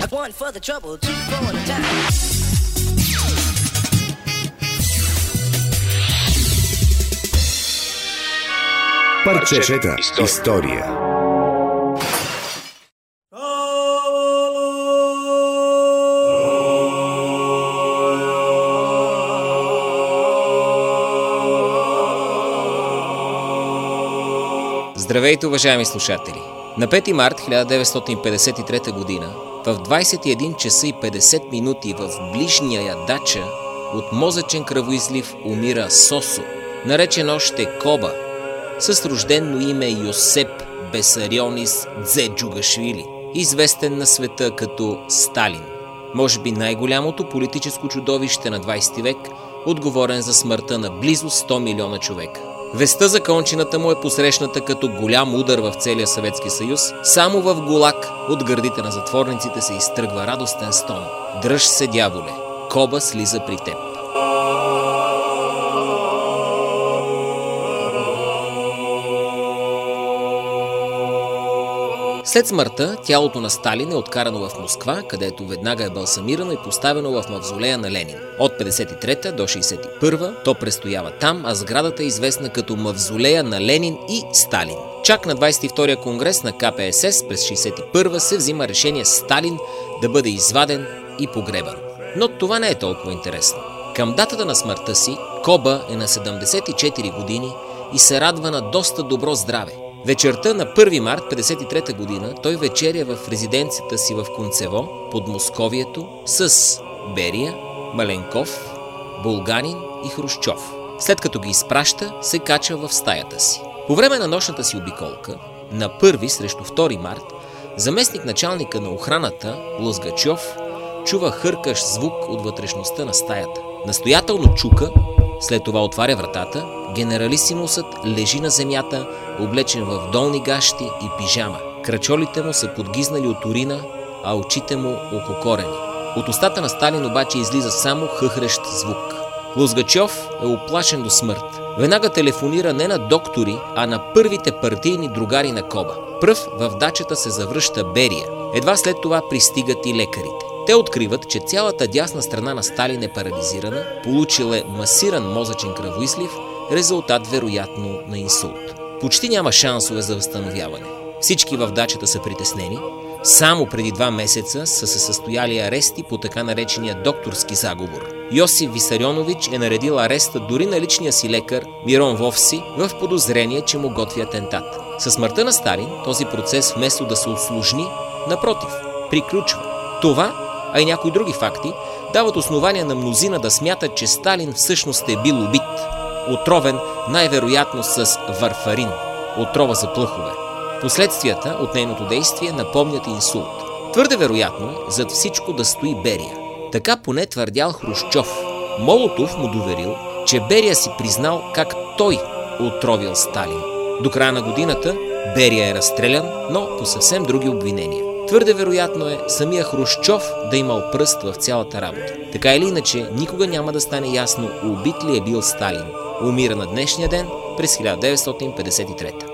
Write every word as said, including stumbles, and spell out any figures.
One for the trouble, two for the time. Парчета история. Здравейте, уважаеми слушатели! На пети март хиляда деветстотин петдесет и трета година в двадесет и един часа и петдесет минути в ближния я Дача от мозъчен кръвоизлив умира Сосо, наречен още Коба, с рождено име Йосеп Бесарионис Дзеджугашвили, известен на света като Сталин, може би най-голямото политическо чудовище на двадесети век, отговорен за смъртта на близо сто милиона човека. Вестта за кончината му е посрещната като голям удар в целия Съветски съюз. Само в ГУЛАГ от гърдите на затворниците се изтръгва радостен стон. Дръж се, дяволе! Коба слиза при теб. След смъртта, тялото на Сталин е откарано в Москва, където веднага е балсамирано и поставено в мавзолея на Ленин. От петдесет и трета до шейсет и първа то престоява там, а сградата е известна като мавзолея на Ленин и Сталин. Чак на двадесет и втория конгрес на Ка Пе Ес Ес през шейсет и първа се взима решение Сталин да бъде изваден и погребан. Но това не е толкова интересно. Към датата на смъртта си, Коба е на седемдесет и четири години и се радва на доста добро здраве. Вечерта на първи март петдесет и трета година той вечеря в резиденцията си в Кунцево, под Московието, с Берия, Маленков, Булганин и Хрушчов. След като ги изпраща, се кача в стаята си. По време на нощната си обиколка, на първи срещу втори март, заместник началника на охраната, Лозгачов, чува хъркащ звук от вътрешността на стаята. Настоятелно чука, след това отваря вратата, генералисимусът лежи на земята, облечен в долни гащи и пижама. Крачолите му са подгизнали от урина, а очите му ококорени. От устата на Сталин обаче излиза само хъхрещ звук. Лозгачов е уплашен до смърт. Веднага телефонира не на доктори, а на първите партийни другари на Коба. Пръв в дачата се завръща Берия. Едва след това пристигат и лекарите. Те откриват, че цялата дясна страна на Сталин е парализирана, получил е масиран мозъчен кръвоизлив, резултат вероятно на инсулт. Почти няма шансове за възстановяване. Всички в дачата са притеснени. Само преди два месеца са се състояли арести по така наречения докторски заговор. Йосиф Висарионович е наредил ареста дори на личния си лекар Мирон Вовси в подозрение, че му готви атентат. Със смъртта на Сталин този процес вместо да се усложни, напротив, приключва. Това, а и някои други факти, дават основания на мнозина да смятат, че Сталин всъщност е бил убит, отровен най-вероятно с варфарин, отрова за плъхове. Последствията от нейното действие напомнят инсулт. Твърде вероятно е зад всичко да стои Берия. Така поне твърдял Хрушчов. Молотов му доверил, че Берия си признал как той отровил Сталин. До края на годината Берия е разстрелян, но по съвсем други обвинения. Твърде вероятно е самия Хрушчов да имал пръст в цялата работа. Така или иначе, никога няма да стане ясно убит ли е бил Сталин. Умира на днешния ден през хиляда деветстотин петдесет и трета.